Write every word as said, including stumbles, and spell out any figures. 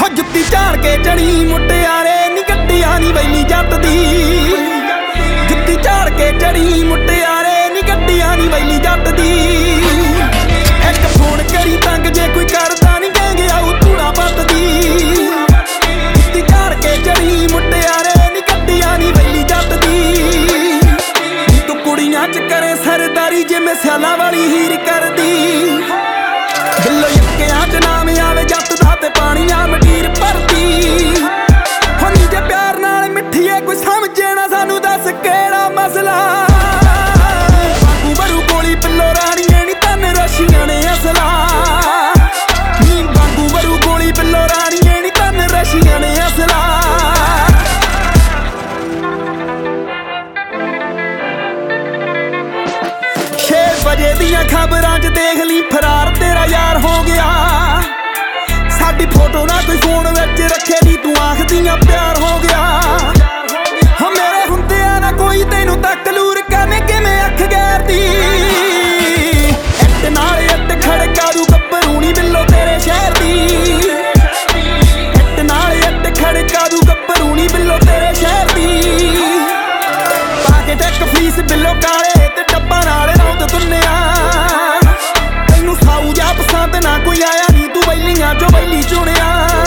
ਹੋ ਜੁੱਤੀ ਝਾੜ ਕੇ ਚੜੀ ਮੁਟਿਆਰੇ ਨੀ ਗੱਡੀਆਂ ਨੀ ਵੈਲੀ ਜੱਟ ਦੀ। ਜੁੱਤੀ ਝਾੜ ਕੇ ਚੜੀ ਮੁਟਿਆਰੇ ਨੀ ਗੱਡੀਆਂ ਨੀ ਵੈਲੀ ਜੱਟ ਦੀ। ਇੱਕ ਫੋਨ ਕਰੀ ਤੰਗ ਜੇ ਕੋਈ ਕਰਦਾ ਨੀ ਕਹਿੰਗੇ ਆਊ ਧੂੜਾ ਪੱਟਦੀ। ਜੁੱਤੀ ਝਾੜ ਕੇ ਚੜੀ ਮੁਟਿਆਰੇ ਨੀ ਗੱਡੀਆਂ ਨੀ ਵੈਲੀ ਜੱਟ ਦੀ। ਤੂੰ ਕੁੜੀਆਂ ਚ ਕਰੇ ਸਰਦਾਰੀ ਜਿਵੇਂ ਸਿਆਲਾਂ ਵਾਲੀ ਹੀਰ ਕਰਦੀ। ਬਿੱਲੋ ਯੱਕਿਆਂ ਚ ਨਾਮ ਆਵੇ ਜੱਟ ਦਾ ਤੇ ਪਾਣੀਆਂ ਮੰਡੀਰ ਭਰਦੀ। ਹੋਣੀ ਜੇ ਪਿਆਰ ਨਾਲ ਮਿੱਠੀਏ ਕੋਈ ਸਮਝੇ ਨਾ ਸਾਨੂੰ ਦੱਸ ਕਿਹੜਾ ਮਸਲਾ। ਬਾਗੂ ਬਰੂ ਗੋਲੀ ਬਿੱਲੋ ਰਾਣੀਏ ਨੀ ਤਨ ਰਸ਼ੀਆਂ ਨੇ ਅਸਲਾ। ਨੀ ਬਾਗੂ ਬਰੂ ਗੋਲੀ ਬਿੱਲੋ ਰਾਣੀਏ ਨੀ ਤਨ ਰਸ਼ੀਆਂ ਨੇ ਅਸਲਾ। ਛੇ ਵਜੇ ਦੀਆਂ ਖਬਰਾਂ ਚ ਦੇਖ ਲਈ ਫਰਾਰ ਤੇਰਾ ਯਾਰ ਹੋ ਗਿਆ। ਸਾਡੀ ਫੋਟੋ ਨਾ ਕੋਈ ਫੋਨ ਵਿੱਚ ਰੱਖੇ ਨੀ ਤੂੰ ਆਖਦੀਆਂ ਪਿਆਰ ਹੋ ਗਿਆ। ਹੋ ਮੇਰੇ ਹੁੰਦਿਆਂ ਨਾ ਕੋਈ ਤੈਨੂੰ ਤਕਲੂਰ ਕਰਨੇ ਕਿਵੇਂ ਅੱਖ ਗੈਰਦੀ। ਇੱਟ ਨਾਲ ਇੱਟ ਖੜਕਾ ਦੂ ਗੱਭਰੂ ਨੀ ਬਿੱਲੋ ਤੇਰੇ ਸ਼ਹਿਰ ਦੀ। ਇੱਟ ਨਾਲ ਇੱਟ ਖੜਕਾ ਦੂ ਗੱਭਰੂ ਨੀ ਬਿੱਲੋ ਤੇਰੇ ਸ਼ਹਿਰ ਦੀ। ਪਾ ਕੇ ਟੈਕ ਫੀਸ ਬਿੱਲੋ ਕਾਲੇ ਤੇ ਡੱਬਾ ਨਾਲ ਰੌਂਦ ਤੁੰਨਿਆ। ਤੈਨੂੰ ਸਾਊ ਜਾ ਪਸੰਦ ਨਾ ਕੋਈ ਆਇਆ ਨੀ ਤੂੰ ਵੈਲੀਆਂ ਚੋਂ ਵੈਲੀ ਚੁਣਿਆ।